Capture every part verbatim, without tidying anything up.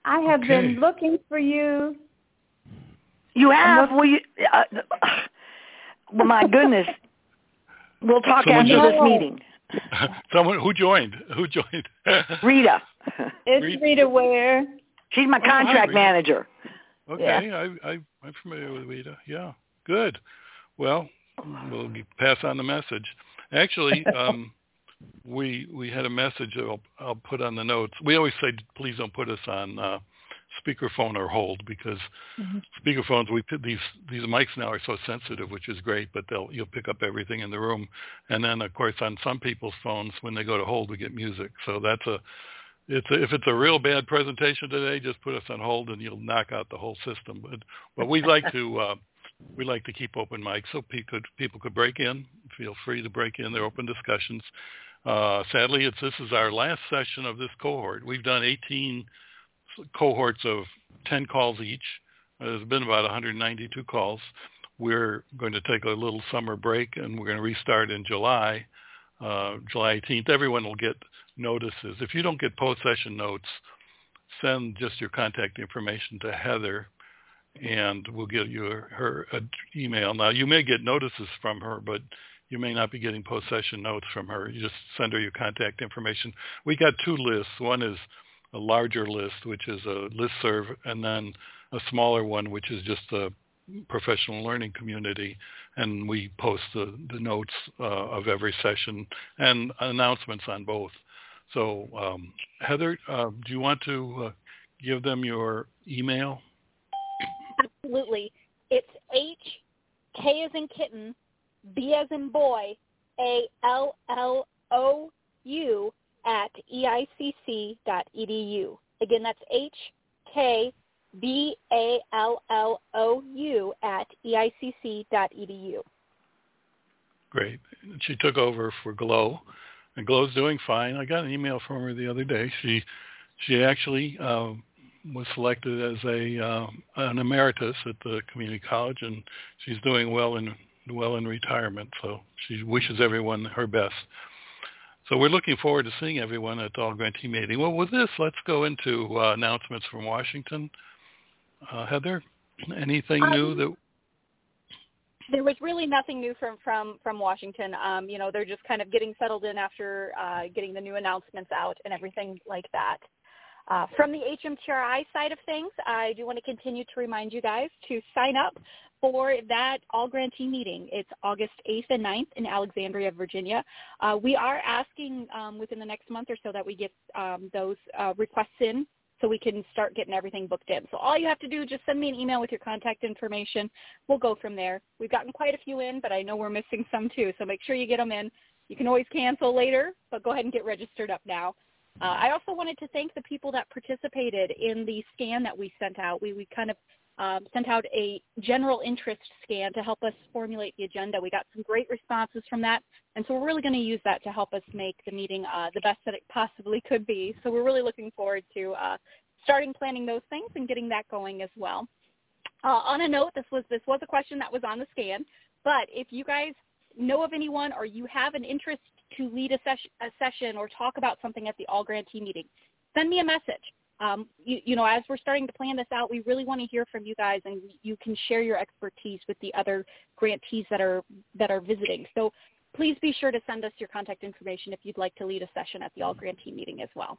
I have Okay. been looking for you. You have? Well, you, uh, well, my goodness. We'll talk Someone after just- this meeting. Someone who joined? Who joined? Rita. It's Rita. Rita Ware. She's my Oh, hi, contract Rita. manager. Okay, I, I, I'm familiar with Rita. Yeah, good. Well, we'll pass on the message. Actually, um, we we had a message that I'll, I'll put on the notes. We always say, please don't put us on uh, speakerphone or hold, because Mm-hmm. speakerphones, we put these these mics now are so sensitive, which is great, but they'll you'll pick up everything in the room. And then, of course, on some people's phones, when they go to hold, we get music. So that's a It's a, if it's a real bad presentation today, just put us on hold and you'll knock out the whole system. But but we like to uh, we like to keep open mics so people could people could break in. Feel free to break in. They're open discussions. Uh, sadly, it's this is our last session of this cohort. We've done eighteen cohorts of ten calls each. Uh, there's been about one hundred ninety-two calls. We're going to take a little summer break and we're going to restart in July. Uh, July eighteenth, everyone will get notices. If you don't get post-session notes, send just your contact information to Heather, and we'll get you her, her uh, email. Now, you may get notices from her, but you may not be getting post-session notes from her. You just send her your contact information. We got two lists. One is a larger list, which is a listserv, and then a smaller one, which is just a professional learning community, and we post the, the notes uh, of every session and announcements on both. So, um, Heather, uh, do you want to uh, give them your email? Absolutely. It's H, K as in kitten, B as in boy, A L L O U at E I C C dot E D U. Again, that's H, K, B A L L O U at E I C C dot E D U. Great. She took over for Glow, and Glow's doing fine. I got an email from her the other day. She she actually uh, was selected as a uh, an emeritus at the community college, and she's doing well in well in retirement. So she wishes everyone her best. So we're looking forward to seeing everyone at the All Grantee meeting. Well, with this, let's go into uh, announcements from Washington. Uh, Heather, anything Um, new that? There was really nothing new from from from Washington. Um, you know, they're just kind of getting settled in after uh, getting the new announcements out and everything like that. Uh, from the H M T R I side of things, I do want to continue to remind you guys to sign up for that All Grantee meeting. It's August eighth and ninth in Alexandria, Virginia. Uh, we are asking um, within the next month or so that we get um, those uh, requests in, so we can start getting everything booked in. So all you have to do is just send me an email with your contact information. We'll go from there. We've gotten quite a few in, but I know we're missing some too, so make sure you get them in. You can always cancel later, but go ahead and get registered up now. Uh, I also wanted to thank the people that participated in the scan that we sent out. We, we kind of um, sent out a general interest scan to help us formulate the agenda. We got some great responses from that, and so we're really going to use that to help us make the meeting uh, the best that it possibly could be. So we're really looking forward to uh, starting planning those things and getting that going as well. Uh, on a note, this was this was a question that was on the scan, but if you guys know of anyone or you have an interest to lead a, ses- a session or talk about something at the All Grantee meeting, send me a message. Um, you, you know, as we're starting to plan this out, we really want to hear from you guys, and you can share your expertise with the other grantees that are that are visiting. So please be sure to send us your contact information if you'd like to lead a session at the All Grantee meeting as well.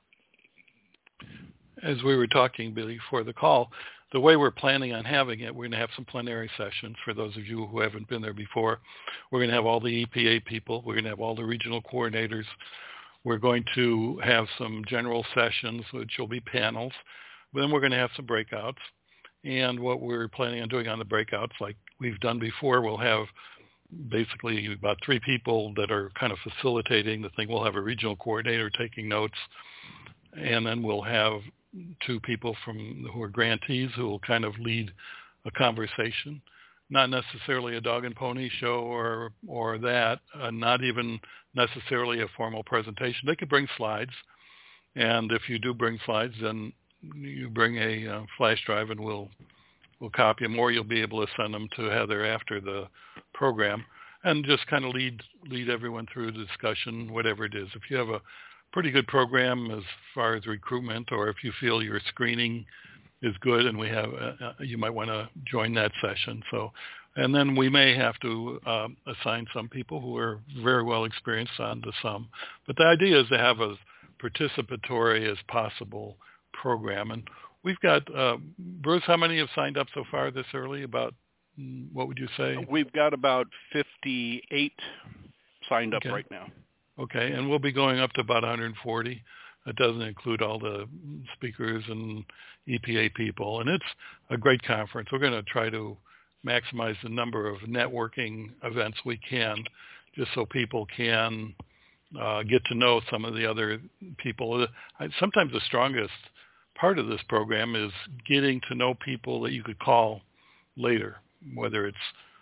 As we were talking before the call, the way we're planning on having it, we're going to have some plenary sessions for those of you who haven't been there before. We're going to have all the E P A people. We're going to have all the regional coordinators. We're going to have some general sessions, which will be panels. Then we're going to have some breakouts. And what we're planning on doing on the breakouts, like we've done before, we'll have basically about three people that are kind of facilitating the thing. We'll have a regional coordinator taking notes, and then we'll have two people from who are grantees who will kind of lead a conversation. Not necessarily a dog and pony show or or that, uh, not even necessarily a formal presentation. They could bring slides, and if you do bring slides, then you bring a uh, flash drive and we'll we'll copy them, or you'll be able to send them to Heather after the program, and just kind of lead lead everyone through the discussion, whatever it is. If you have a pretty good program as far as recruitment, or if you feel your screening is good and we have, uh, you might want to join that session. So, and then we may have to um, assign some people who are very well experienced onto some. But the idea is to have as participatory as possible program. And we've got, uh, Bruce, how many have signed up so far this early? About, what would you say? We've got about fifty-eight signed up okay. right now. Okay, and we'll be going up to about one hundred forty. That doesn't include all the speakers and E P A people. And it's a great conference. We're going to try to maximize the number of networking events we can, just so people can uh, get to know some of the other people. I, sometimes the strongest part of this program is getting to know people that you could call later, whether it's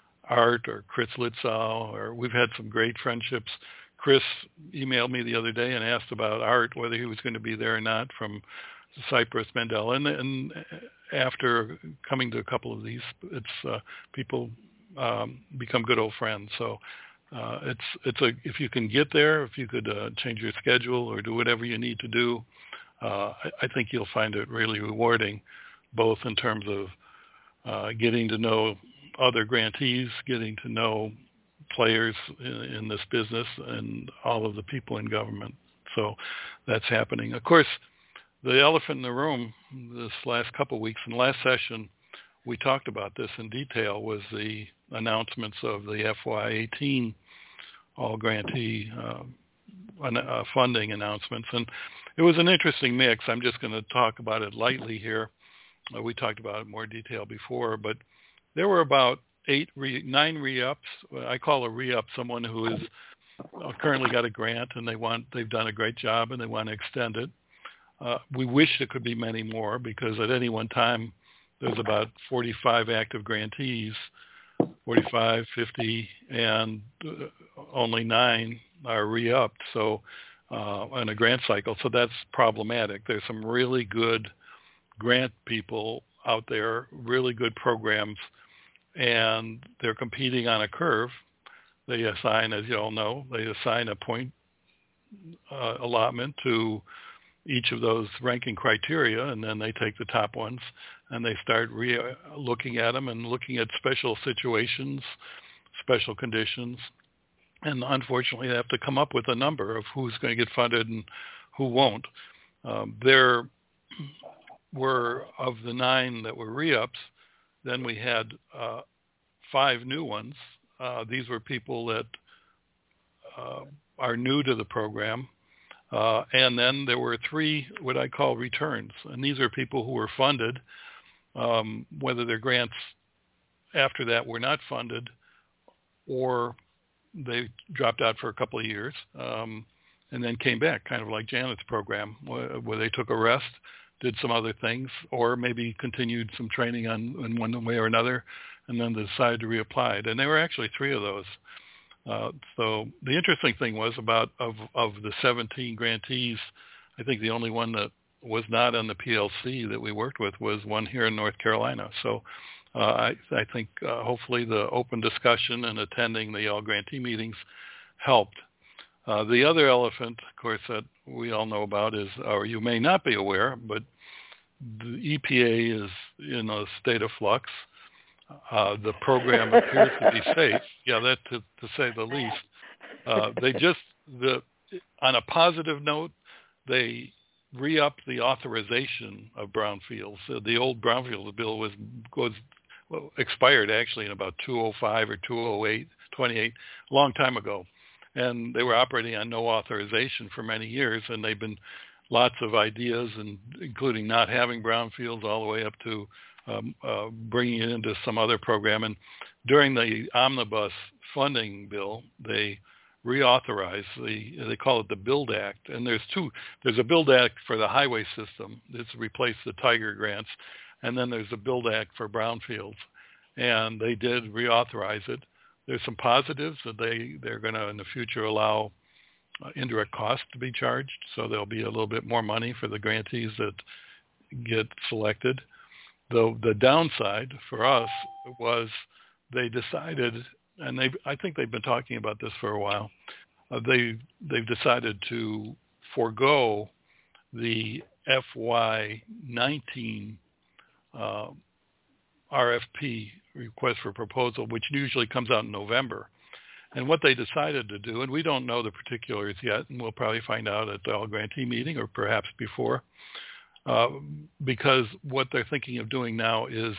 Art or Chris Litzau, or we've had some great friendships. Chris emailed me the other day and asked about Art, whether he was going to be there or not, from Cypress Mendel. And, and after coming to a couple of these, it's uh, people um, become good old friends. So uh, it's it's a if you can get there, if you could uh, change your schedule or do whatever you need to do, uh, I, I think you'll find it really rewarding, both in terms of uh, getting to know other grantees, getting to know players in, in this business, and all of the people in government. So that's happening. Of course, the elephant in the room this last couple of weeks, in the last session, we talked about this in detail, was the announcements of the F Y eighteen all grantee uh, uh, funding announcements. And it was an interesting mix. I'm just going to talk about it lightly here. Uh, we talked about it in more detail before, but there were about eight, re, nine re-ups. I call a re-up someone who is uh, currently got a grant and they want, they've done a great job and they want to extend it. Uh, we wish there could be many more, because at any one time there's about forty-five active grantees, forty-five, fifty, and uh, only nine are re-upped. So uh, in a grant cycle, so that's problematic. There's some really good grant people out there, really good programs, and they're competing on a curve. They assign, as you all know, they assign a point uh, allotment to each of those ranking criteria, and then they take the top ones and they start re- looking at them and looking at special situations, special conditions, and unfortunately they have to come up with a number of who's going to get funded and who won't. Um, there were, of the nine that were re-ups, then we had uh, five new ones. Uh, these were people that uh, are new to the program. Uh, and then there were three what I call returns. And these are people who were funded, um, whether their grants after that were not funded or they dropped out for a couple of years um, and then came back, kind of like Janet's program, where, where they took a rest, did some other things, or maybe continued some training on in one way or another, and then decided to reapply. And there were actually three of those. Uh, so the interesting thing was, about of, of the seventeen grantees, I think the only one that was not on the P L C that we worked with was one here in North Carolina. So uh, I, I think uh, hopefully the open discussion and attending the all grantee meetings helped. Uh, the other elephant, of course, that we all know about is, or you may not be aware, but the E P A is in a state of flux. Uh, the program appears to be safe. Yeah, that to, to say the least. Uh, they just, the on a positive note, they re-upped the authorization of brownfields. Uh, the old brownfield bill was was well, expired actually in about two oh five or two oh eight, twenty-eight, a long time ago. And they were operating on no authorization for many years, and they've been lots of ideas, and including not having brownfields, all the way up to um, uh, bringing it into some other program. And during the omnibus funding bill, they reauthorized the, they call it the Build Act. And there's two, there's a Build Act for the highway system. It's replaced the Tiger grants. And then there's a Build Act for brownfields. And they did reauthorize it. There's some positives that they, they're going to in the future allow uh, indirect costs to be charged. So there'll be a little bit more money for the grantees that get selected. The, the downside for us was they decided, and they I think they've been talking about this for a while, uh, they, they've decided to forego the F Y nineteen uh, R F P, request for proposal, which usually comes out in November. And what they decided to do, and we don't know the particulars yet, and we'll probably find out at the all grantee meeting or perhaps before, uh, because what they're thinking of doing now is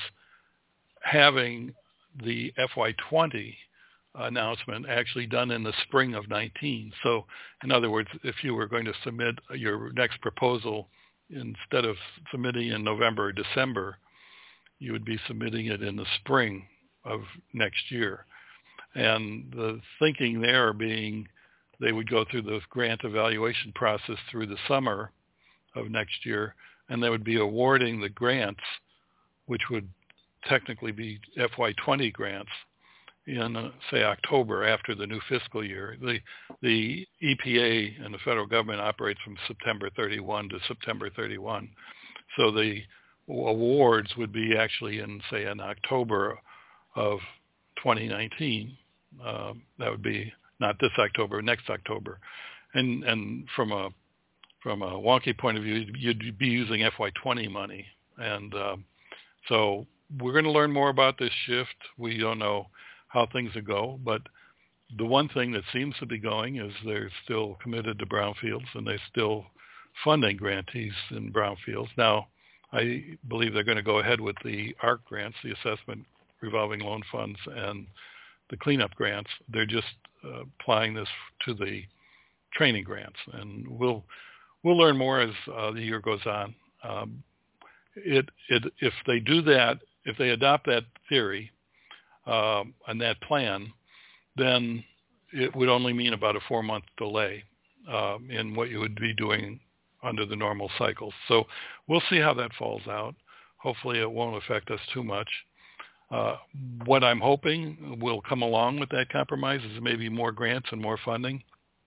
having the F Y twenty announcement actually done in the spring of nineteen. So in other words, if you were going to submit your next proposal, instead of submitting in November or December, you would be submitting it in the spring of next year. And the thinking there being they would go through the grant evaluation process through the summer of next year, and they would be awarding the grants, which would technically be F Y twenty grants, in, uh, say, October after the new fiscal year. The the E P A and the federal government operates from September thirty-first to September thirty-first. So the awards would be actually in, say, in October of twenty nineteen. Uh, that would be not this October, next October. And and from a from a wonky point of view, you'd be using F Y twenty money. And uh, so we're going to learn more about this shift. We don't know how things will go, but the one thing that seems to be going is they're still committed to brownfields, and they're still funding grantees in brownfields. Now, I believe they're going to go ahead with the A R C grants, the assessment revolving loan funds, and the cleanup grants. They're just uh, applying this to the training grants, and we'll we'll learn more as uh, the year goes on. Um, it it if they do that, if they adopt that theory um, and that plan, then it would only mean about a four-month delay um, in what you would be doing under the normal cycles. So we'll see how that falls out. Hopefully it won't affect us too much. Uh, what I'm hoping will come along with that compromise is maybe more grants and more funding.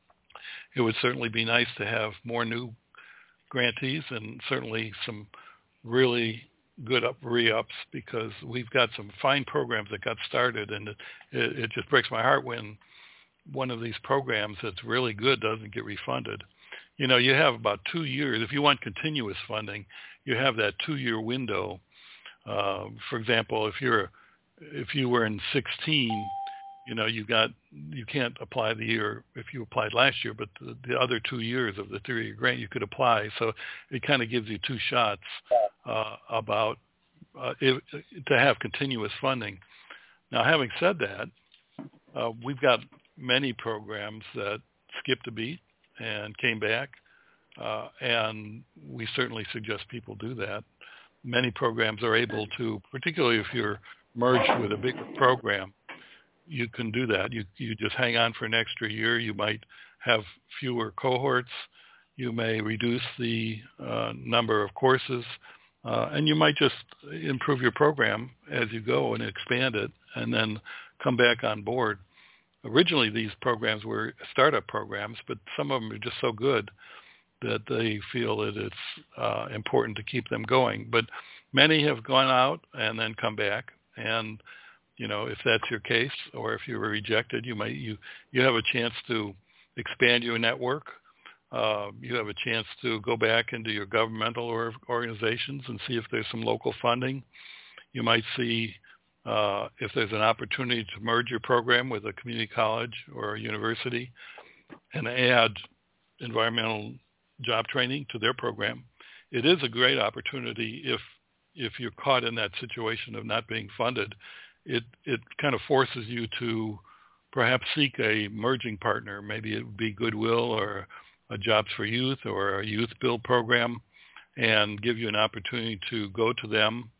It would certainly be nice to have more new grantees and certainly some really good up re-ups, because we've got some fine programs that got started, and it, it just breaks my heart when one of these programs that's really good doesn't get refunded. You know, you have about two years. If you want continuous funding, you have that two-year window. Uh, for example, if you're if you were in sixteen, you know, you got you can't apply the year if you applied last year, but the, the other two years of the three-year grant you could apply. So it kind of gives you two shots uh, about uh, if, to have continuous funding. Now, having said that, uh, we've got many programs that skipped a beat and came back, uh, and we certainly suggest people do that. Many programs are able to, particularly if you're merged with a bigger program, you can do that. You you just hang on for an extra year. You might have fewer cohorts. You may reduce the uh, number of courses, uh, and you might just improve your program as you go and expand it, and then come back on board. Originally, these programs were startup programs, but some of them are just so good that they feel that it's uh, important to keep them going. But many have gone out and then come back. And, you know, if that's your case, or if you were rejected, you might you, you have a chance to expand your network. Uh, you have a chance to go back into your governmental or organizations and see if there's some local funding. You might see uh, if there's an opportunity to merge your program with a community college or a university and add environmental job training to their program. It is a great opportunity if if you're caught in that situation of not being funded. It it kind of forces you to perhaps seek a merging partner. Maybe it would be Goodwill or a Jobs for Youth or a Youth Build program, and give you an opportunity to go to them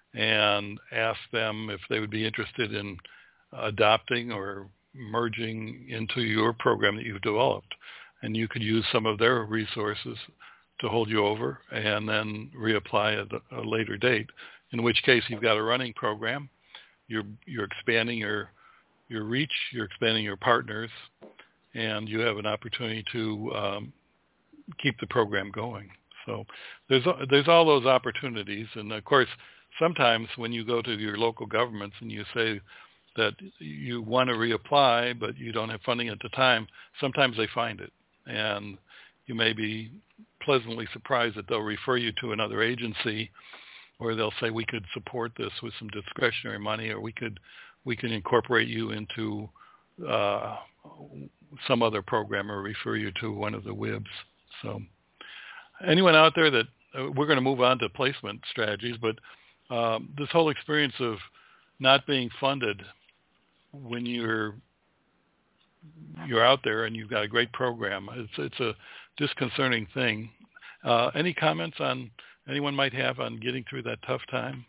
and ask them if they would be interested in adopting or merging into your program that you've developed. And you could use some of their resources to hold you over and then reapply at a later date, in which case you've got a running program. You're you're expanding your your reach, you're expanding your partners, and you have an opportunity to um, keep the program going. So there's there's all those opportunities. And, of course, sometimes when you go to your local governments and you say that you want to reapply but you don't have funding at the time, sometimes they find it. And, you may be pleasantly surprised that they'll refer you to another agency, or they'll say we could support this with some discretionary money, or we could we can incorporate you into uh, some other program or refer you to one of the W I Bs. So anyone out there that uh, we're going to move on to placement strategies, but um, this whole experience of not being funded when you're you're out there and you've got a great program, it's it's a disconcerting thing. Uh, any comments on anyone might have on getting through that tough time?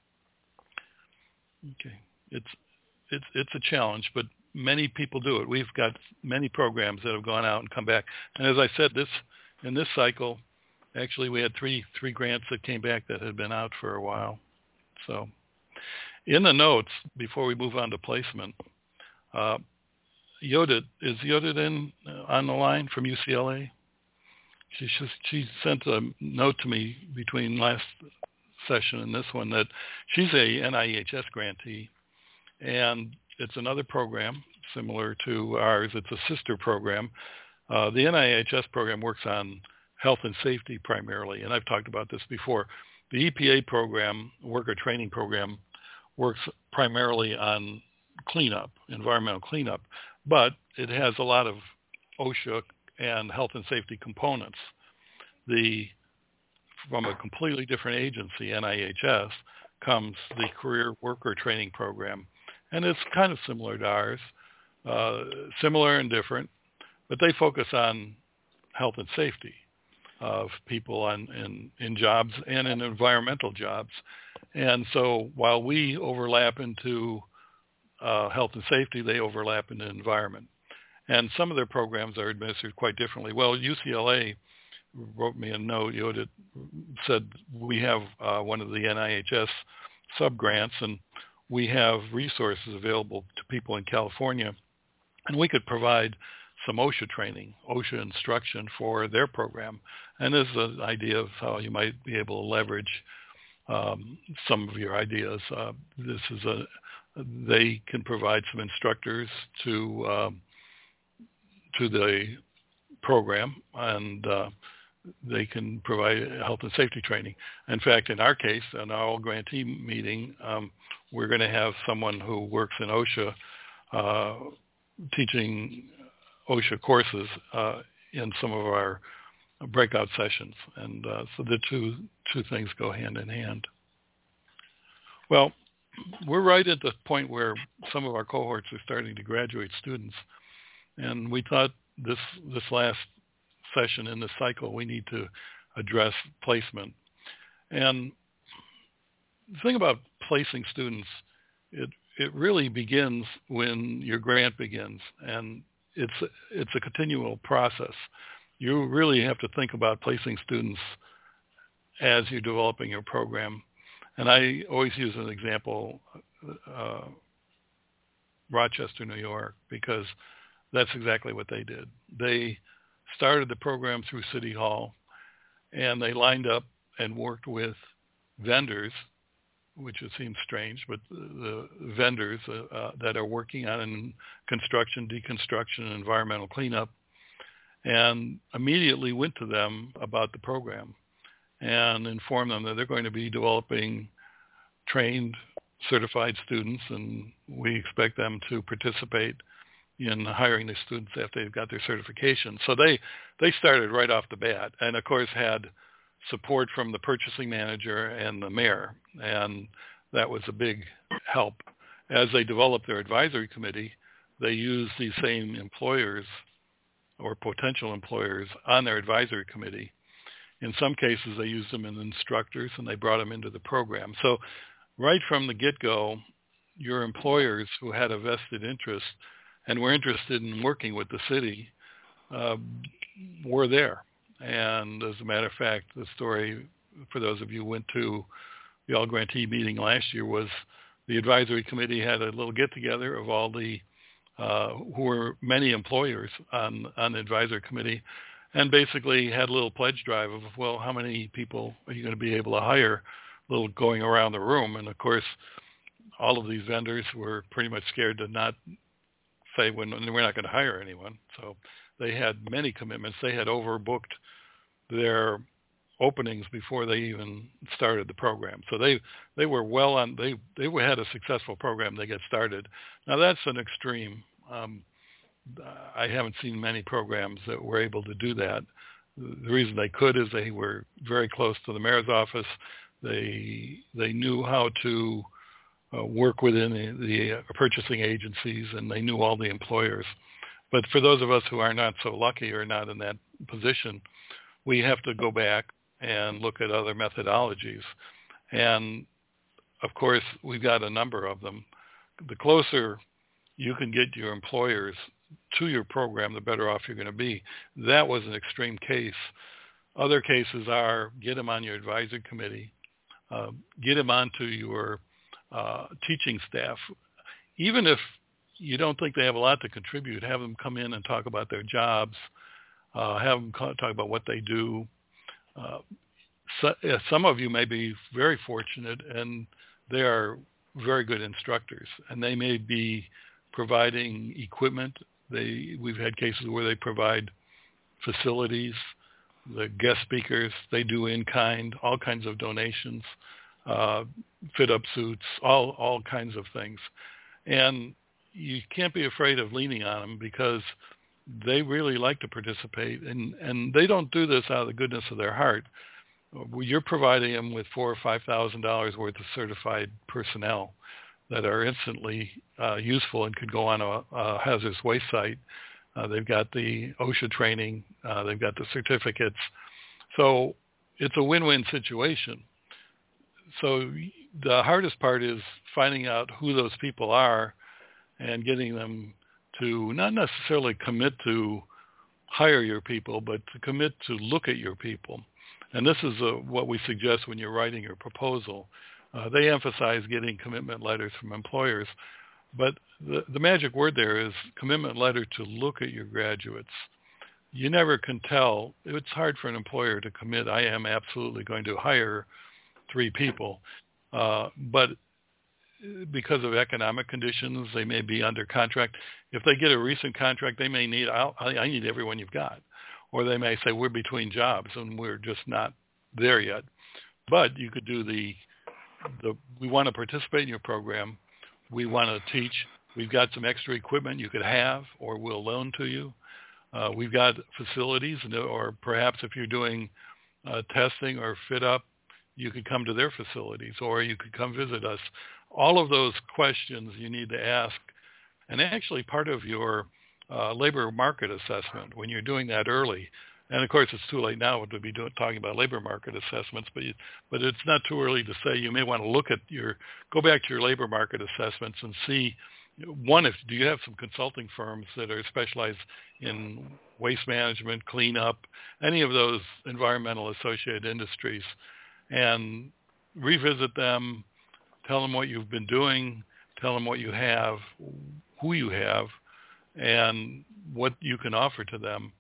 Okay, it's it's it's a challenge, but many people do it. We've got many programs that have gone out and come back, and as I said, this in this cycle, actually we had three three grants that came back that had been out for a while. So, in the notes before we move on to placement, uh, Yodit is Yodit in uh, on the line from U C L A? She she sent a note to me between last session and this one that she's a N I E H S grantee, and it's another program similar to ours. It's a sister program. Uh, the N I E H S program works on health and safety primarily, and I've talked about this before. The E P A program, worker training program, works primarily on cleanup, environmental cleanup, but it has a lot of OSHA and health and safety components. The from a completely different agency, N I E H S, comes the Career Worker Training Program, and it's kind of similar to ours, uh, similar and different, but they focus on health and safety of people on, in, in jobs and in environmental jobs. And so while we overlap into uh, health and safety, they overlap in the environment. And some of their programs are administered quite differently. Well, U C L A wrote me a note, you know, that said we have uh, one of the N I E H S sub-grants, and we have resources available to people in California, and we could provide some OSHA training, OSHA instruction for their program. And this is an idea of how you might be able to leverage um, some of your ideas. Uh, this is a, they can provide some instructors to um, to the program, and uh, they can provide health and safety training. In fact, in our case, in our all grantee meeting, um, we're going to have someone who works in OSHA uh, teaching OSHA courses uh, in some of our breakout sessions, and uh, so the two two things go hand in hand. Well, we're right at the point where some of our cohorts are starting to graduate students, and we thought this this last session in this cycle we need to address placement. And the thing about placing students, it it really begins when your grant begins, and it's it's a continual process. You really have to think about placing students as you're developing your program. And I always use an example, uh, Rochester, New York, because that's exactly what they did. They started the program through City Hall, and they lined up and worked with vendors, which it seems strange, but the, the vendors uh, uh, that are working on construction, deconstruction, and environmental cleanup, and immediately went to them about the program and informed them that they're going to be developing trained, certified students, and we expect them to participate in hiring the students after they've got their certification. So they, they started right off the bat, and of course had support from the purchasing manager and the mayor, and that was a big help. As they developed their advisory committee, they used these same employers or potential employers on their advisory committee. In some cases, they used them as instructors, and they brought them into the program. So right from the get-go, your employers who had a vested interest and were interested in working with the city uh, were there. And as a matter of fact, the story, for those of you who went to the all grantee meeting last year, was the advisory committee had a little get-together of all the, uh, who were many employers on, on the advisory committee, and basically had a little pledge drive of, well, how many people are you going to be able to hire, a little going around the room. And of course, all of these vendors were pretty much scared to not say when we're not going to hire anyone. So they had many commitments. They had overbooked their openings before they even started the program. So they, they were well on, they, they had a successful program. They get started. Now that's an extreme. Um, I haven't seen many programs that were able to do that. The reason they could is they were very close to the mayor's office. They, they knew how to uh, work within the, the uh, purchasing agencies, and they knew all the employers. But for those of us who are not so lucky or not in that position, we have to go back and look at other methodologies. And of course, we've got a number of them. The closer you can get your employers to your program, the better off you're going to be. That was an extreme case. Other cases are get them on your advisory committee, uh, get them onto your uh, teaching staff. Even if you don't think they have a lot to contribute, have them come in and talk about their jobs, uh, have them talk about what they do. Uh, so, yeah, some of you may be very fortunate, and they are very good instructors, and they may be providing equipment. They we've had cases where they provide facilities, the guest speakers. They do in kind, all kinds of donations, uh, fit up suits, all all kinds of things, and you can't be afraid of leaning on them because they really like to participate, and, and they don't do this out of the goodness of their heart. You're providing them with four or five thousand dollars worth of certified personnel that are instantly uh, useful and could go on a, a hazardous waste site. Uh, they've got the OSHA training, uh, they've got the certificates, so it's a win-win situation. So the hardest part is finding out who those people are and getting them to not necessarily commit to hire your people, but to commit to look at your people. And this is uh, what we suggest when you're writing your proposal. Uh, they emphasize getting commitment letters from employers, but the, the magic word there is commitment letter to look at your graduates. You never can tell. It's hard for an employer to commit, I am absolutely going to hire three people, uh, but because of economic conditions, they may be under contract. If they get a recent contract, they may need, I'll, I need everyone you've got. Or they may say, we're between jobs and we're just not there yet. But you could do the, the we want to participate in your program. We want to teach. We've got some extra equipment you could have or we'll loan to you. Uh, we've got facilities, or perhaps if you're doing uh, testing or fit up, you could come to their facilities or you could come visit us. All of those questions you need to ask, and actually part of your uh, labor market assessment when you're doing that early. And of course, it's too late now to be doing, talking about labor market assessments, but you, but it's not too early to say. You may want to look at your, go back to your labor market assessments and see, one, if do you have some consulting firms that are specialized in waste management, cleanup, any of those environmental associated industries, and revisit them. Tell them what you've been doing, tell them what you have, who you have, and what you can offer to them,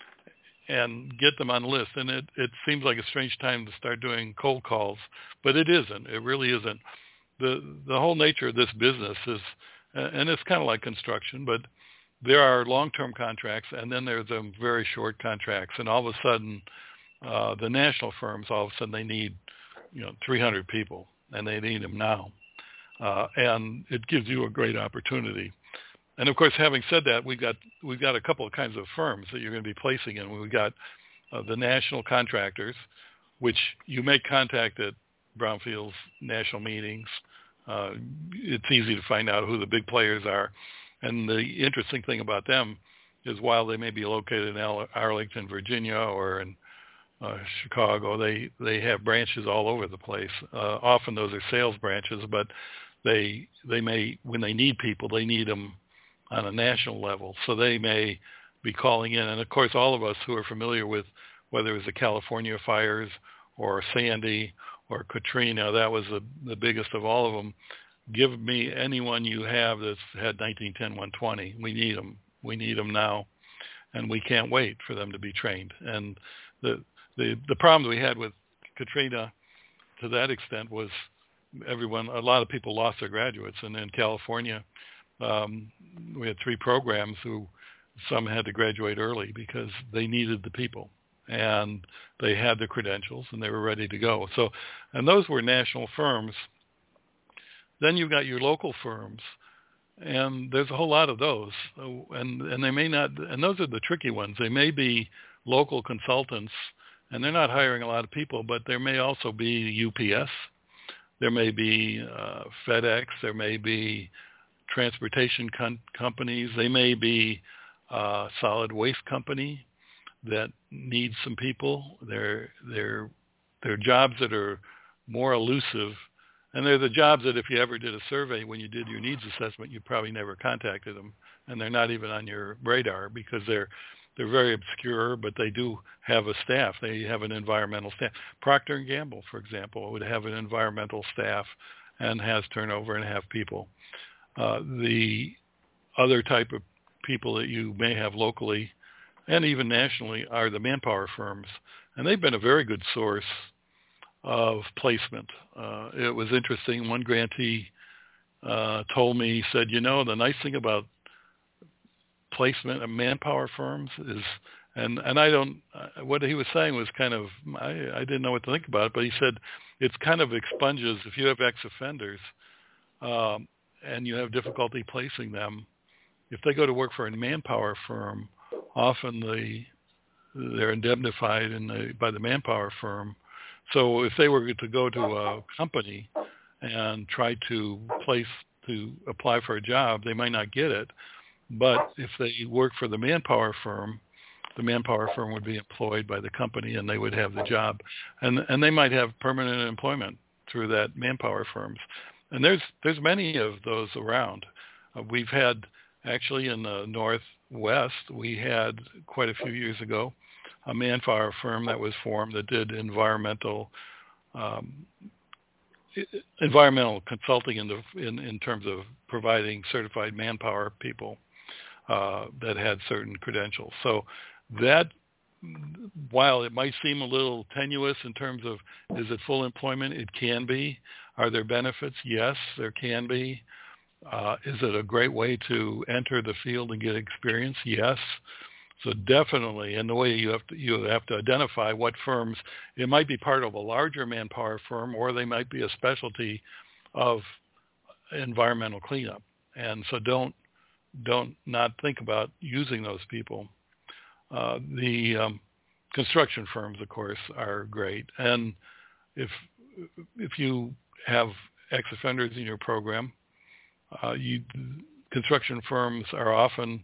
and get them on the list. And it, it seems like a strange time to start doing cold calls, but it isn't. It really isn't. The the whole nature of this business is, and it's kind of like construction, but there are long-term contracts, and then there's them very short contracts, and all of a sudden, uh, the national firms, all of a sudden they need, you know, three hundred people. And they need them now. Uh, and it gives you a great opportunity. And of course, having said that, we've got we've got a couple of kinds of firms that you're going to be placing in. We've got uh, the national contractors, which you make contact at Brownfield's national meetings. Uh, it's easy to find out who the big players are. And the interesting thing about them is while they may be located in Arlington, Virginia, or in Uh, Chicago, they they have branches all over the place. Uh, often those are sales branches, but they they may, when they need people, they need them on a national level. So they may be calling in. And of course, all of us who are familiar with whether it was the California fires or Sandy or Katrina, that was the, the biggest of all of them. Give me anyone you have that's had nineteen ten, one twenty. We need them. We need them now, and we can't wait for them to be trained. And the The the problem we had with Katrina to that extent was everyone, a lot of people lost their graduates. And in California, um, we had three programs who some had to graduate early because they needed the people and they had the credentials and they were ready to go. So, and those were national firms. Then you've got your local firms, and there's a whole lot of those, and and they may not, and those are the tricky ones. They may be local consultants, and they're not hiring a lot of people, but there may also be U P S, there may be uh, FedEx, there may be transportation com- companies, they may be uh, solid waste company that needs some people. They're they're they're jobs that are more elusive. And they're the jobs that if you ever did a survey when you did your needs assessment, you probably never contacted them. And they're not even on your radar because they're they're very obscure, but they do have a staff. They have an environmental staff. Procter and Gamble, for example, would have an environmental staff and has turnover and have people. Uh, the other type of people that you may have locally and even nationally are the manpower firms. And they've been a very good source of placement. Uh, it was interesting. One grantee uh, told me, he said, you know, the nice thing about placement of manpower firms is, and, and I don't, uh, what he was saying was kind of, I, I didn't know what to think about it, but he said it's kind of expunges, if you have ex-offenders um, and you have difficulty placing them, if they go to work for a manpower firm, often the, they're indemnified in the, by the manpower firm. So if they were to go to a company and try to place, to apply for a job, they might not get it. But if they work for the manpower firm, the manpower firm would be employed by the company and they would have the job. And and they might have permanent employment through that manpower firms. And there's there's many of those around. Uh, we've had, actually in the Northwest, we had quite a few years ago, a manpower firm that was formed that did environmental um, environmental consulting in, the, in in terms of providing certified manpower people uh, that had certain credentials. So that, while it might seem a little tenuous in terms of is it full employment, it can be. Are there benefits? Yes, there can be. Uh, is it a great way to enter the field and get experience? Yes. So definitely, and the way you have to you have to identify what firms, it might be part of a larger manpower firm, or they might be a specialty of environmental cleanup. And so don't don't not think about using those people. Uh, the um, construction firms, of course, are great. And if if you have ex-offenders in your program, uh, you construction firms are often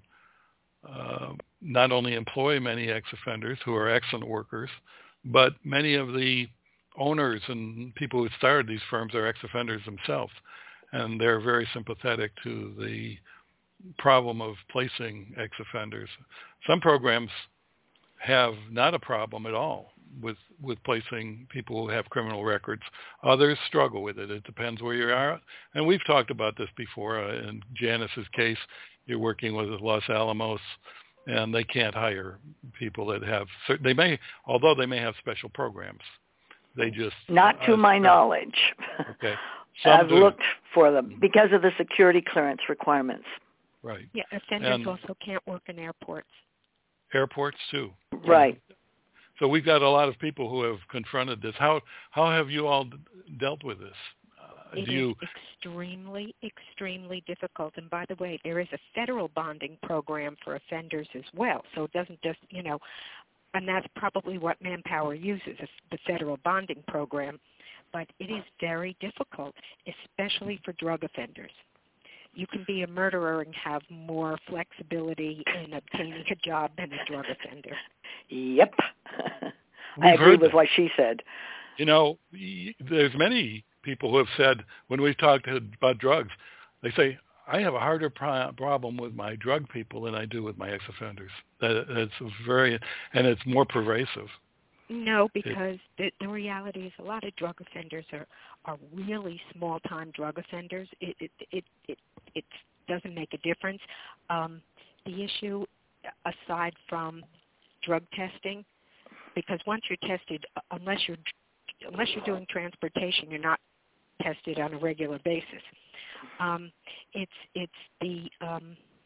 Uh, not only employ many ex-offenders who are excellent workers, but many of the owners and people who started these firms are ex-offenders themselves, and they're very sympathetic to the problem of placing ex-offenders. Some programs have not a problem at all with with placing people who have criminal records. Others struggle with it. It depends where you are. And we've talked about this before. Uh, in Janice's case, you're working with Los Alamos, and they can't hire people that have certain, they may, although they may have special programs. They just... Not to uh, my knowledge. Okay. Some I've do. looked for them because of the security clearance requirements. Right. Yeah, offenders and also can't work in airports. Airports, too. Right. So we've got a lot of people who have confronted this. How how have you all d- dealt with this? Uh, it do is you... extremely, extremely difficult. And by the way, there is a federal bonding program for offenders as well. So it doesn't just, you know, and that's probably what Manpower uses, is the federal bonding program. But it is very difficult, especially for drug offenders. You can be a murderer and have more flexibility in obtaining a job than a drug offender. Yep. We've I agree heard with that. what she said. You know, there's many people who have said, when we've talked about drugs, they say, I have a harder pro- problem with my drug people than I do with my ex-offenders. That, that's very, and it's more pervasive. No, because the, the reality is a lot of drug offenders are, are really small-time drug offenders. It it, it it it doesn't make a difference. Um, the issue, aside from drug testing, because once you're tested, unless you're unless you're doing transportation, you're not tested on a regular basis. Um, it's it's the um,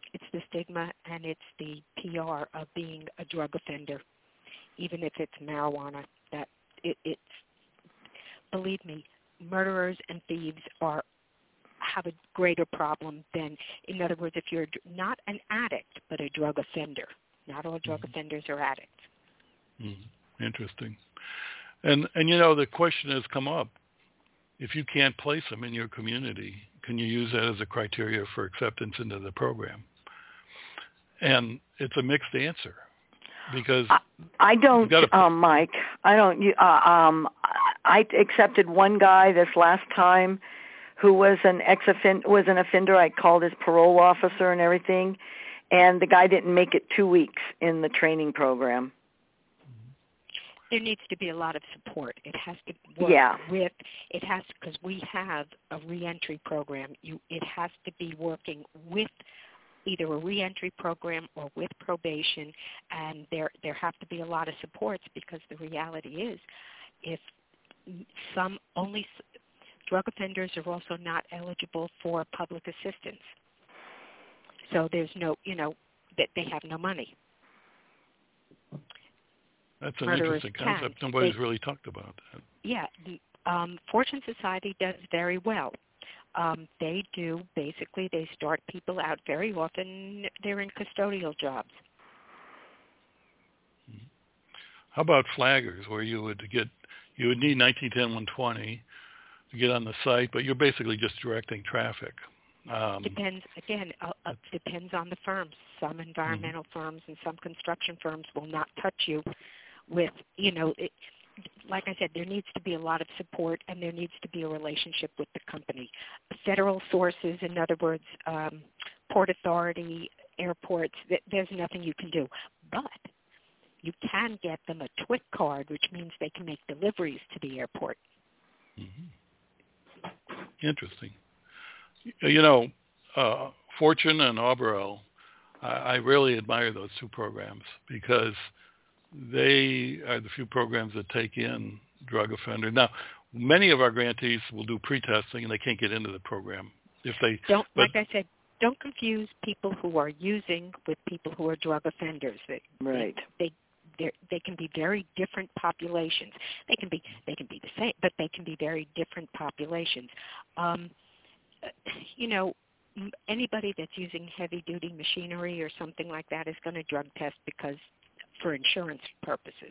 it's the stigma and it's the P R of being a drug offender, even if it's marijuana. That it, it's believe me, murderers and thieves are have a greater problem than, in other words, if you're not an addict but a drug offender. Not all drug mm-hmm. offenders are addicts. Mm-hmm. Interesting. And and you know the question has come up: if you can't place them in your community, can you use that as a criteria for acceptance into the program? And it's a mixed answer because I, I don't, gotta, um, Mike. I don't. Uh, um, I accepted one guy this last time who was an ex was an offender. I called his parole officer and everything, and the guy didn't make it two weeks in the training program. There needs to be a lot of support. It has to work yeah. with, it has, because we have a reentry program. You, it has to be working with either a reentry program or with probation, and there there have to be a lot of supports because the reality is, if some only drug offenders are also not eligible for public assistance. So there's no, you know, that they have no money. That's an Murderers interesting can. concept. Nobody's they, really talked about that. Yeah. The, um, Fortune Society does very well. Um, they do, basically, they start people out very often, they're in custodial jobs. How about flaggers, where you would get, you would need nineteen ten one twenty to get on the site, but you're basically just directing traffic. Um, depends, again, uh, uh, depends on the firms. Some environmental mm-hmm. firms and some construction firms will not touch you with, you know, it, like I said, there needs to be a lot of support and there needs to be a relationship with the company. Federal sources, in other words, um, Port Authority, airports, th- there's nothing you can do. But you can get them a TWIC card, which means they can make deliveries to the airport. Mm-hmm. Interesting. You know, uh, Fortune and Auberel, I, I really admire those two programs because they are the few programs that take in drug offenders. Now, many of our grantees will do pre-testing and they can't get into the program. If they don't, but, like I said, don't confuse people who are using with people who are drug offenders. They, right. They, they they can be very different populations. They can be they can be the same, but they can be very different populations. Um, you know, anybody that's using heavy-duty machinery or something like that is going to drug test because for insurance purposes.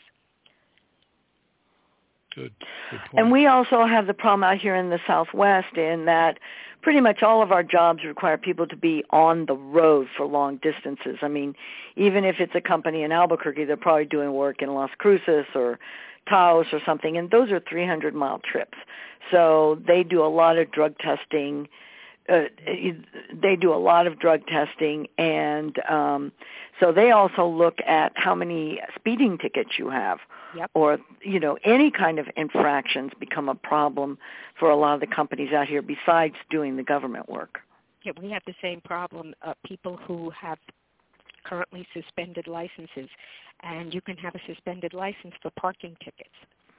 Good. Good point. And we also have the problem out here in the Southwest in that pretty much all of our jobs require people to be on the road for long distances. I mean, even if it's a company in Albuquerque, they're probably doing work in Las Cruces or Taos or something, and those are three hundred mile trips. So they do a lot of drug testing. Uh, they do a lot of drug testing, and um, so they also look at how many speeding tickets you have, yep. or you know any kind of infractions become a problem for a lot of the companies out here. Besides doing the government work, yeah, we have the same problem. Uh, people who have currently suspended licenses, and you can have a suspended license for parking tickets.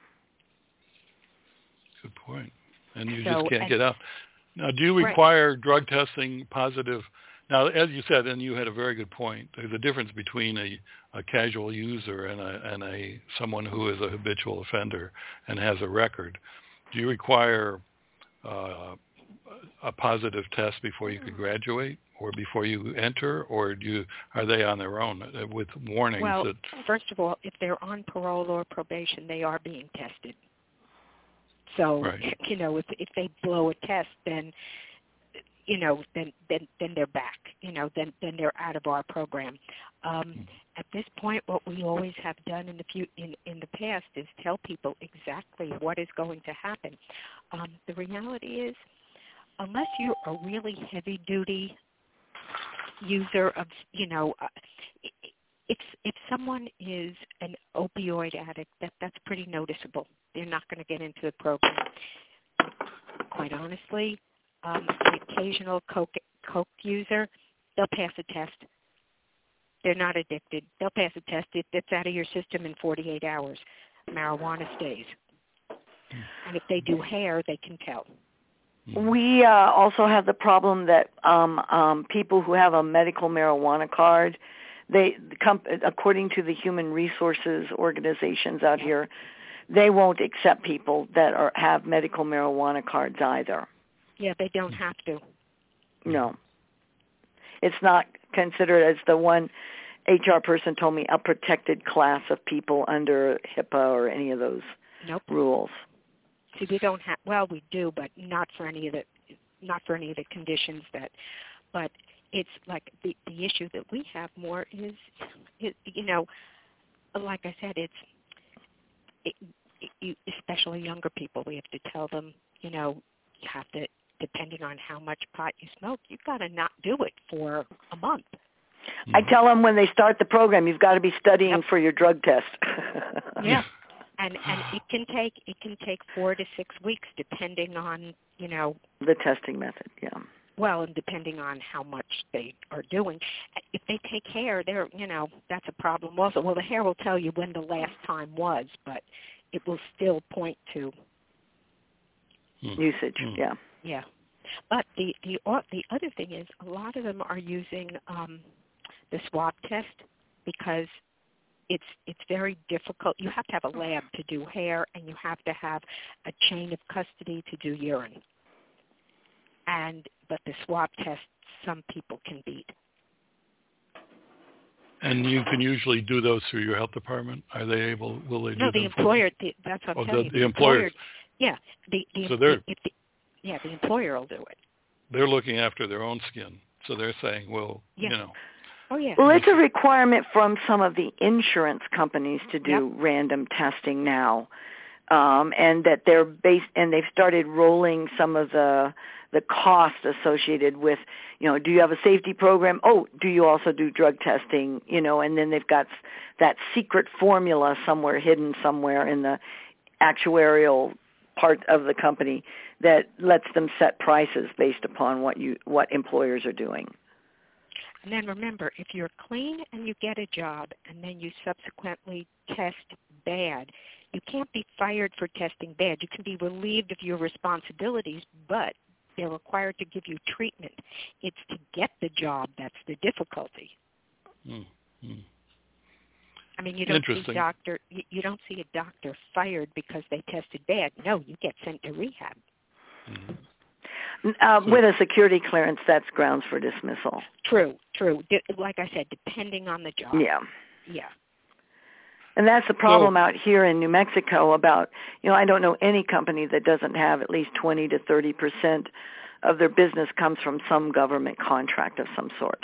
Good point. And you so, just can't and, get out. Now, do you require right. drug testing positive? Now, as you said, and you had a very good point, there's a difference between a, a casual user and a, and a someone who is a habitual offender and has a record. Do you require uh, a positive test before you could graduate or before you enter, or do you, are they on their own with warnings? Well, that, first of all, if they're on parole or probation, they are being tested. So, right. you know, if if they blow a test, then, you know, then then, then they're back. You know, then then they're out of our program. Um, mm-hmm. At this point, what we always have done in the few, in in the past is tell people exactly what is going to happen. Um, the reality is, unless you're a really heavy-duty user of, you know, uh, if if someone is an opioid addict, that that's pretty noticeable. They're not going to get into the program. Quite honestly, um, an occasional coke, coke user, they'll pass a test. They're not addicted. They'll pass a test. It, it's out of your system in forty-eight hours. Marijuana stays. And if they do hair, they can tell. We uh, also have the problem that um, um, people who have a medical marijuana card, they, the comp- according to the human resources organizations out here, they won't accept people that are have medical marijuana cards either. Yeah, they don't have to. No. It's not considered, as the one H R person told me, a protected class of people under HIPAA or any of those nope. rules. See, we don't have, well, we do, but not for any of the, not for any of the conditions that, but it's like the, the issue that we have more is, is you know, like I said, it's, it, it, you, especially younger people, we have to tell them, you know, you have to, depending on how much pot you smoke, you've got to not do it for a month. I tell them when they start the program, you've got to be studying yep. for your drug test. Yeah. And and it can take it can take four to six weeks depending on, you know, the testing method, yeah. Well, and depending on how much they are doing. If they take hair, they're, you know, that's a problem also. Well, the hair will tell you when the last time was, but it will still point to usage, mm. yeah. Yeah. But the the the other thing is a lot of them are using um, the swab test because it's it's very difficult. You have to have a lab to do hair, and you have to have a chain of custody to do urine. And but the swab test, some people can beat. And you can usually do those through your health department. Are they able? Will they do no, the them employer. The, that's what I'm oh, telling the, you. The, the employer. employer. Yeah. The, the, so they're if the, yeah, the employer will do it. They're looking after their own skin. So they're saying, well, yeah. you know. Oh, yeah. Well, it's a requirement from some of the insurance companies to do yep. random testing now, um, and that they're based, and they've started rolling some of the the costs associated with, you know, do you have a safety program? Oh, do you also do drug testing? You know, and then they've got that secret formula somewhere hidden somewhere in the actuarial part of the company that lets them set prices based upon what you what employers are doing. And then remember, if you're clean and you get a job and then you subsequently test bad, you can't be fired for testing bad. You can be relieved of your responsibilities, but they're required to give you treatment. It's to get the job that's the difficulty. Mm-hmm. I mean, you don't see a doctor. You don't see a doctor fired because they tested bad. No, you get sent to rehab. Mm-hmm. Uh, so, with a security clearance, that's grounds for dismissal. True, true. De- like I said, depending on the job. Yeah. Yeah. And that's the problem so, out here in New Mexico about, you know, I don't know any company that doesn't have at least twenty to thirty percent of their business comes from some government contract of some sort.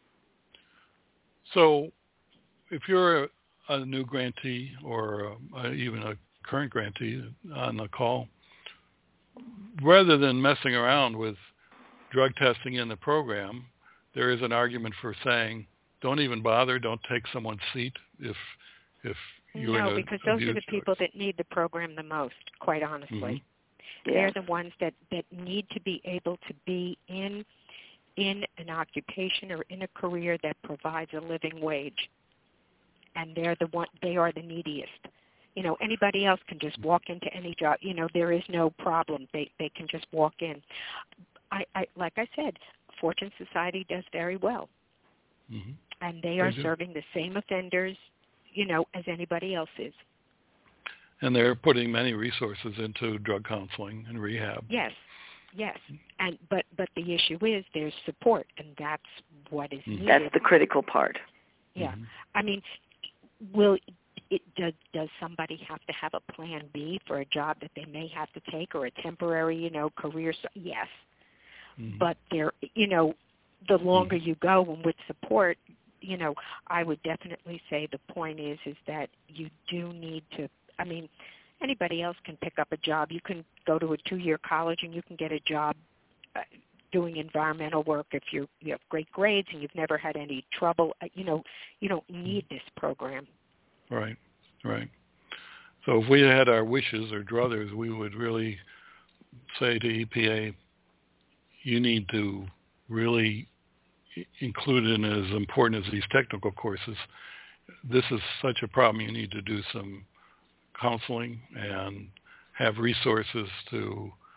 So if you're a, a new grantee or uh, even a current grantee on the call, rather than messing around with drug testing in the program, there is an argument for saying, don't even bother, don't take someone's seat if if you're no, in a because those are the abuse people that need the program the most, quite honestly. Mm-hmm. They're Yeah. the ones that, that need to be able to be in in an occupation or in a career that provides a living wage. And they're the one they are the neediest. You know, anybody else can just walk into any job. You know, there is no problem. They they can just walk in. I, I like I said, Fortune Society does very well. Mm-hmm. And they are They do. serving the same offenders, you know, as anybody else is. And they're putting many resources into drug counseling and rehab. Yes, yes. And but but the issue is there's support, and that's what is Mm-hmm. needed. That's the critical part. Yeah. Mm-hmm. I mean, will it does does somebody have to have a plan B for a job that they may have to take or a temporary, you know, career? Yes. Mm-hmm. But there, you know, the longer you go and with support, you know, I would definitely say the point is is that you do need to, I mean, anybody else can pick up a job. You can go to a two-year college and you can get a job uh, doing environmental work if you're, you have great grades and you've never had any trouble. Uh, you know, you don't need this program. Right, right. So if we had our wishes or druthers, we would really say to E P A, you need to really include in as important as these technical courses. This is such a problem. You need to do some counseling and have resources to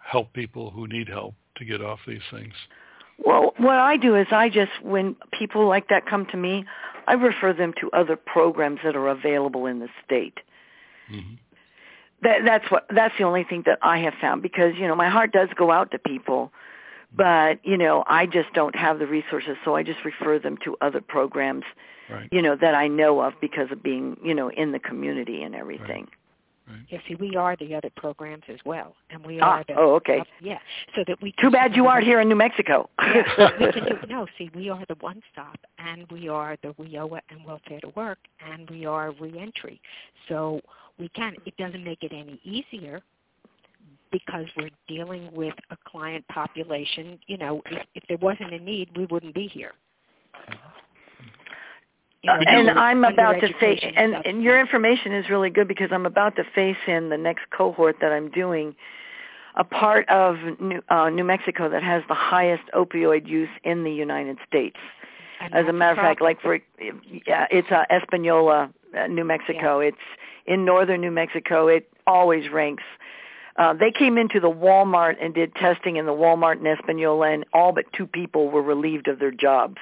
help people who need help to get off these things? Well, what I do is I just, when people like that come to me, I refer them to other programs that are available in the state. Mm-hmm. That, that's what. That's the only thing that I have found, because, you know, my heart does go out to people, but, you know, I just don't have the resources, so I just refer them to other programs, right. you know, that I know of because of being, you know, in the community and everything. Right. Right. Yeah, see, we are the other programs as well, and we ah, are the oh, okay. Uh, yeah, so that we. Too bad you aren't here in New Mexico. Yeah, we can do, no, see, we are the one stop, and we are the W I O A and Welfare to Work, and we are reentry. So we can. It doesn't make it any easier, because we're dealing with a client population. You know, if, if there wasn't a need, we wouldn't be here. You know, and under, I'm about under to face, and, and, and your information is really good, because I'm about to face in the next cohort that I'm doing a part of New, uh, New Mexico that has the highest opioid use in the United States. As a matter of fact, like for yeah, it's uh, Espanola, uh, New Mexico. Yeah. It's in northern New Mexico. It always ranks. Uh, they came into the Walmart and did testing in the Walmart in Espanola, and all but two people were relieved of their jobs.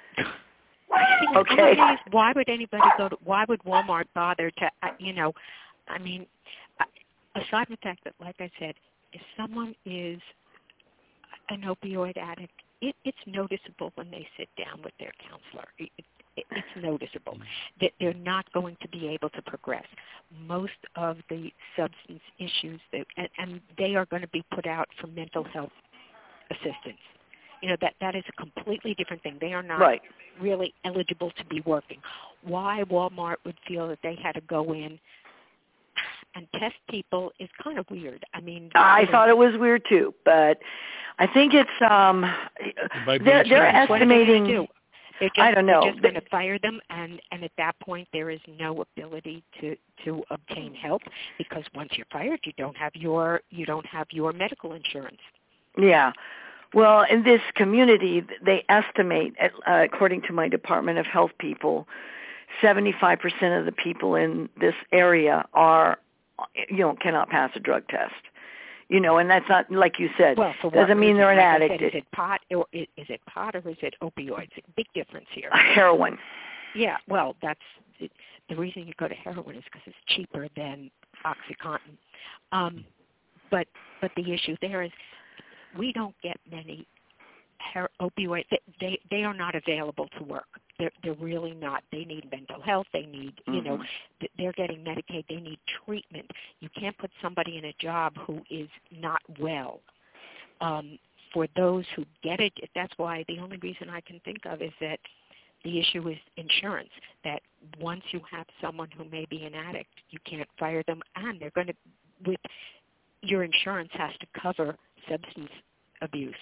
Okay. Why would anybody go to, why would Walmart bother to, uh, you know, I mean, uh, aside from the fact that, like I said, if someone is an opioid addict, it, it's noticeable when they sit down with their counselor. It, it, it's noticeable that they're not going to be able to progress. Most of the substance issues, that, and, and they are going to be put out for mental health assistance. You know, that, that is a completely different thing. They are not right. really eligible to be working. Why Walmart would feel that they had to go in and test people is kind of weird. I mean, I you know, thought it was weird too, but I think it's um it they're, they're estimating. Do? They're just, I don't know. They're just going to fire them, and, and at that point there is no ability to, to obtain help, because once you're fired, you don't have your you don't have your medical insurance. Yeah. Well, in this community, they estimate, uh, according to my Department of Health people, seventy-five percent of the people in this area are, you know, cannot pass a drug test. You know, and that's not, like you said, well, for doesn't mean they're an like addict. Said, is it pot or is, is it pot or is it opioids? Big difference here. Heroin. Yeah, well, that's the, the reason you go to heroin is because it's cheaper than OxyContin. Um, but but the issue there is, we don't get many her- opioids. They, they they are not available to work. They're they're really not. They need mental health. They need you mm-hmm. know they're getting Medicaid. They need treatment. You can't put somebody in a job who is not well. Um, for those who get it, that's why the only reason I can think of is that the issue is insurance. That once you have someone who may be an addict, you can't fire them, and they're going to with your insurance has to cover substance abuse.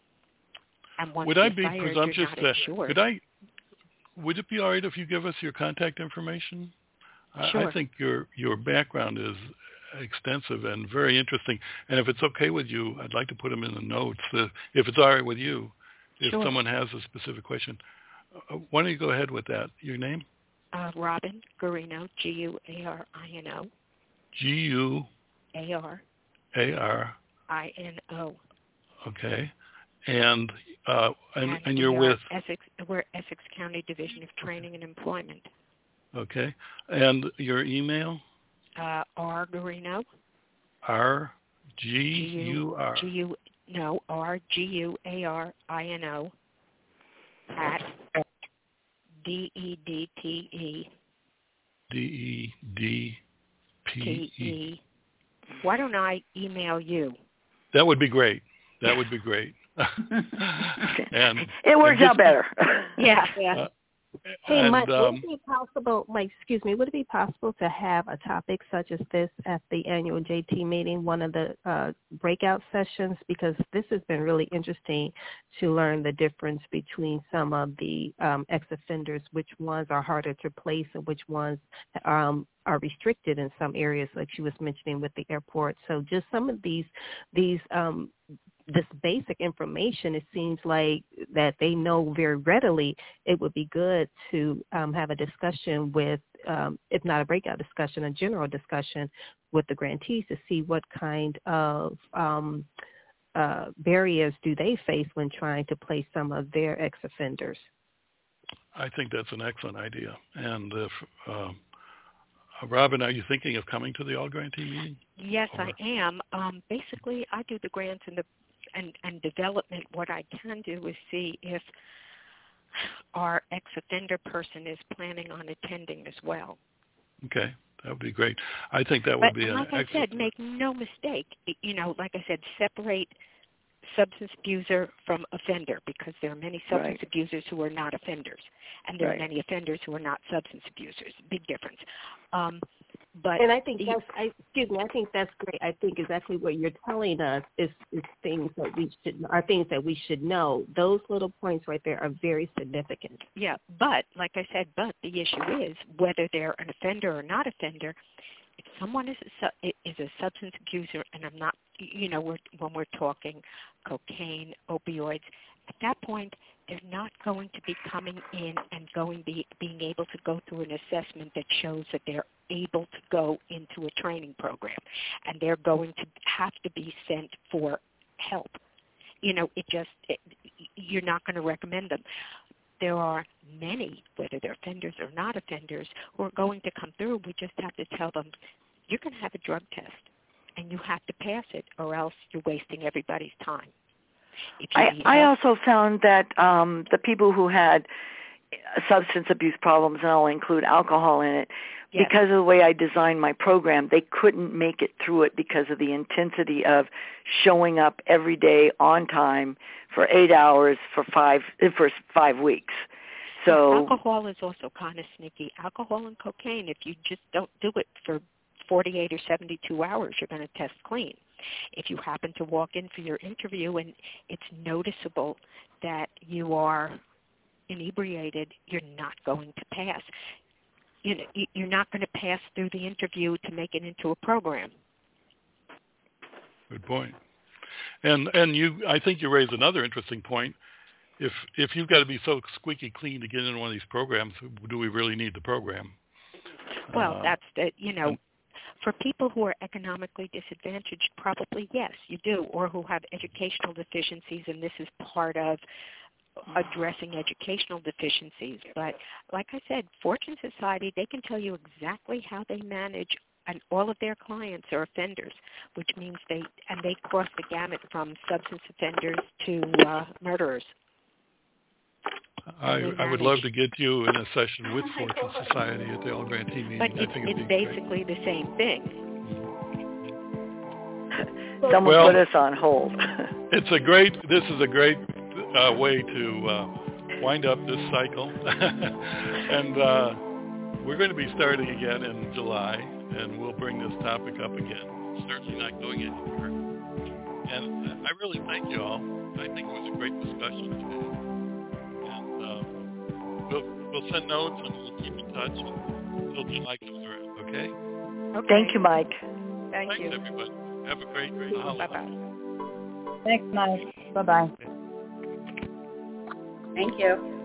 And once would you're I be fired, presumptuous you're not to, insured. could I, would it be all right if you give us your contact information? Sure. I, I think your, your background is extensive and very interesting. And if it's okay with you, I'd like to put them in the notes. Uh, if it's all right with you, if sure. someone has a specific question. Uh, why don't you go ahead with that? Your name? Uh, Robin Guarino, G U A R I N O. G U A R A R I N O. Okay, and uh, and, and, and you're we are with Essex. We're Essex County Division of Training and Employment. Okay, and your email? Uh, R Guarino. R G U R. G U no R G U A R I N O at D E D T E. D E D P E. Why don't I email you? That would be great. That would be great. and it works and out better. yeah. Yeah. Uh, Hey, and, Mike, um, would it be possible, like, excuse me, would it be possible to have a topic such as this at the annual J T meeting, one of the uh, breakout sessions? Because this has been really interesting to learn the difference between some of the um, ex-offenders, which ones are harder to place and which ones um, are restricted in some areas, like she was mentioning with the airport. So just some of these, these um, this basic information, it seems like that they know very readily. It would be good to um, have a discussion with, um, if not a breakout discussion, a general discussion with the grantees to see what kind of um, uh, barriers do they face when trying to place some of their ex-offenders. I think that's an excellent idea. And if, uh, Robin, are you thinking of coming to the all grantee meeting? Yes, or? I am. Um, basically, I do the grants and the and, and development. What I can do is see if our ex-offender person is planning on attending as well. Okay, that would be great. I think that would but be an like I excellent. said, make no mistake. You know, like I said, separate substance abuser from offender, because there are many substance Right. abusers who are not offenders, and there Right. are many offenders who are not substance abusers. Big difference. Um, but And I think the, that's, I, excuse me, I think that's great. I think exactly what you're telling us is, is things that we should, are things that we should know. Those little points right there are very significant. yeah, but like I said, but the issue is whether they're an offender or not offender. If someone is a, su- is a substance abuser, and I'm not, you know, we're, when we're talking cocaine, opioids, at that point, they're not going to be coming in and going be being able to go through an assessment that shows that they're able to go into a training program, and they're going to have to be sent for help. You know, it just it, you're not going to recommend them. There are many, whether they're offenders or not offenders, who are going to come through. We just have to tell them, you're going to have a drug test, and you have to pass it, or else you're wasting everybody's time. If you I, need I help, also found that um, the people who had substance abuse problems, and I'll include alcohol in it, yes. because of the way I designed my program, they couldn't make it through it because of the intensity of showing up every day on time for eight hours for five for five weeks. So alcohol is also kind of sneaky. Alcohol and cocaine, if you just don't do it for forty-eight or seventy-two hours, you're going to test clean. If you happen to walk in for your interview and it's noticeable that you are inebriated, you're not going to pass. You know, you're not going to pass through the interview to make it into a program. Good point. And and you, I think you raised another interesting point. If if you've got to be so squeaky clean to get into one of these programs, do we really need the program? Well, uh, that's the, you know, for people who are economically disadvantaged, probably yes, you do, or who have educational deficiencies, and this is part of addressing educational deficiencies. But like I said, Fortune Society, they can tell you exactly how they manage, and all of their clients are offenders, which means they, and they cross the gamut from substance offenders to uh, murderers. I, I would love to get you in a session with Fortune Society at the All Grantee meeting. But I it's, think it'd it's be basically great. the same thing. someone Well, put us on hold. It's a great, this is a great uh, way to uh, wind up this cycle. And uh, we're going to be starting again in July, and we'll bring this topic up again. Certainly not going anywhere. And I really thank you all. I think it was a great discussion today. And uh, we'll, we'll send notes and we'll keep in touch until July comes around, okay? Okay. Thank you, Mike. Thank Thanks, you. everybody. Have a great, great holiday. Bye-bye. Thanks, Mike. Bye-bye. Thank you.